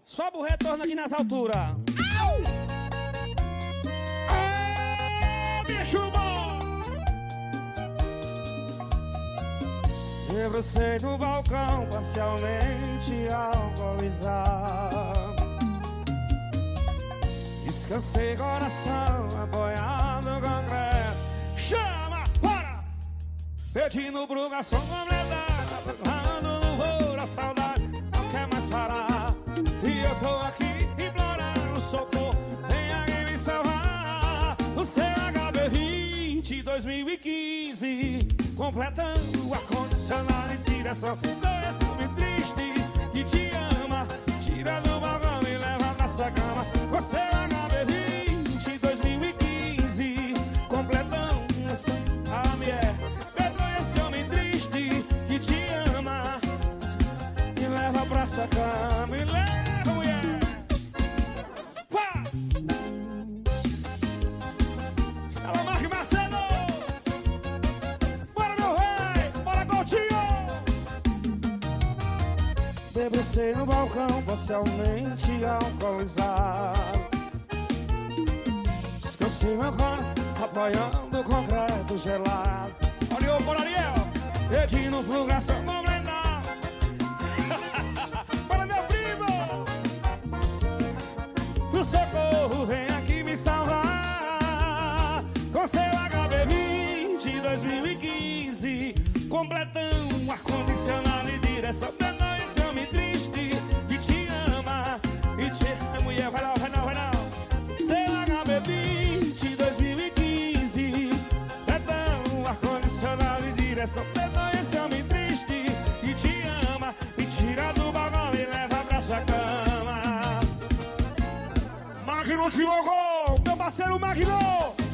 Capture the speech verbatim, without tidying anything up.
Sobe o retorno aqui nessa altura. Aê, bicho bom! E você no balcão parcialmente alcoolizado. Descansei coração apoiado no concreto. Chama, bora! Pedindo pro garçom completar, procurando no voo da saudade, não quer mais parar. E eu tô aqui implorando socorro, vem alguém me salvar. O seu H B vinte dois mil e quinze, completando a condicional e direção. Dois homem triste que te ama, tira do balcão e leva pra sua cama. O seu H B vinte dois mil e quinze, completando a mulher. Perdoe esse homem triste que te ama e leva pra sua cama. E leva, mulher. Pá! Estela Marque Marcelo. Bora, meu rei. Bora, Coutinho. Debrucei no balcão parcialmente alcoolizado. Descansei meu corpo apoiando o concreto gelado. Olha o por Ariel, pedindo plugação complementar. Para meu primo, pro socorro vem aqui me salvar. Com seu H B vinte dois mil e quinze, completando ar-condicionado e direção. Perdoe esse homem triste que te ama e te... Ai, mulher, vai lá, vai não, vai não. Seu H B vinte dois mil e quinze, completando ar-condicionado e direção. Perdoe esse homem triste que te ama e tira do balcão e leva pra sua cama. Magno Timogol, meu parceiro Magno.